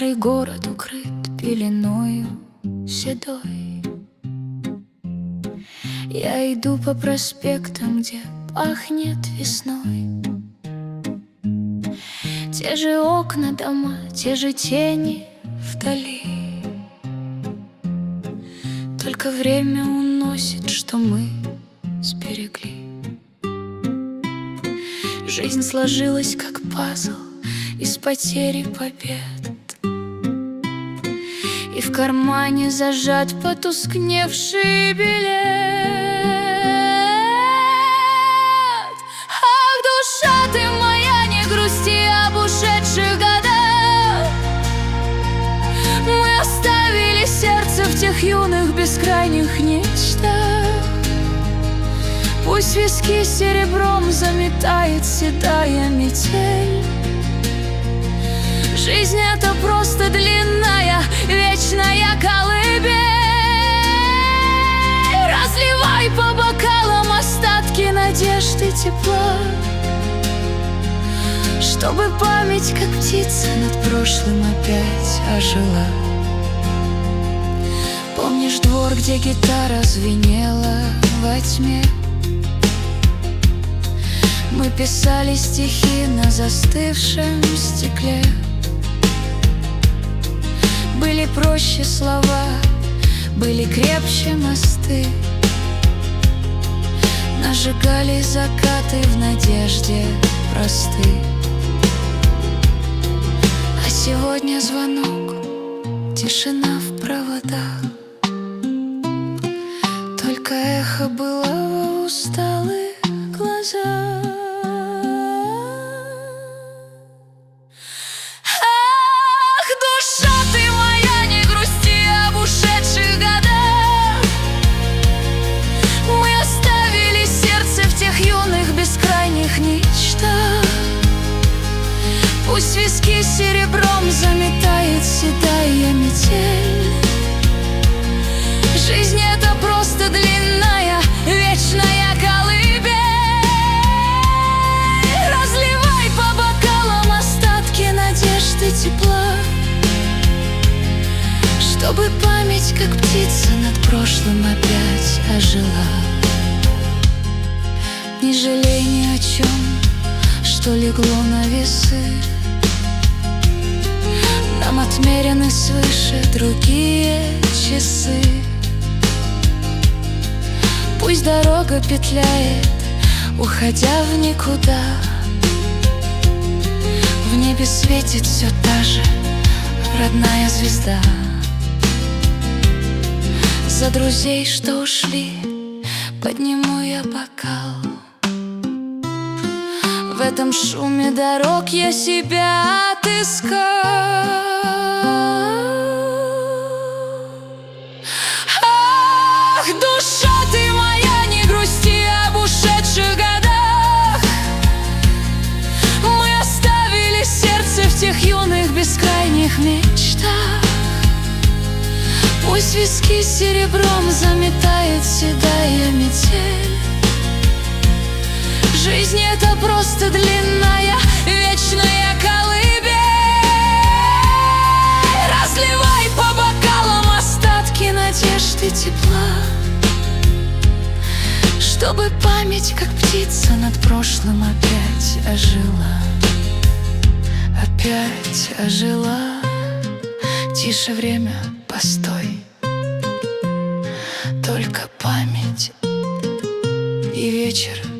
Старый город укрыт пеленою седой. Я иду по проспектам, где пахнет весной. Те же окна, дома, те же тени вдали. Только время уносит, что мы сберегли. Жизнь сложилась как пазл из потерь и побед, и в кармане зажат потускневший билет. Ах, душа ты моя, не грусти об ушедших годах. Мы оставили сердце в тех юных бескрайних нечтах. Пусть виски серебром заметает седая метель. Жизнь — это просто длинная, вечная колыбель. Разливай по бокалам остатки надежды и тепла, чтобы память, как птица, над прошлым опять ожила. Помнишь двор, где гитара звенела во тьме? Мы писали стихи на застывшем стекле. Были проще слова, были крепче мосты. Нажигали закаты в надежде просты. А сегодня звонок, тишина в проводах. Только эхо было в усталых глазах. Пусть виски серебром заметает седая метель. Жизнь — это просто длинная, вечная колыбель. Разливай по бокалам остатки надежды и тепла, чтобы память, как птица, над прошлым опять ожила. Не жалей ни о чем, что легло на весы. Нам отмерены свыше другие часы. Пусть дорога петляет, уходя в никуда. В небе светит все та же родная звезда. За друзей, что ушли, подниму я бокал. В этом шуме дорог я себя отыскал. Ах, душа ты моя, не грусти об ушедших годах. Мы оставили сердце в тех юных бескрайних мечтах. Пусть виски серебром заметает седая метель. Жизнь — это просто длинная, вечная колыбель. Разливай по бокалам остатки надежды и тепла, чтобы память, как птица, над прошлым опять ожила. Опять ожила. Тише, время, постой. Только память и вечер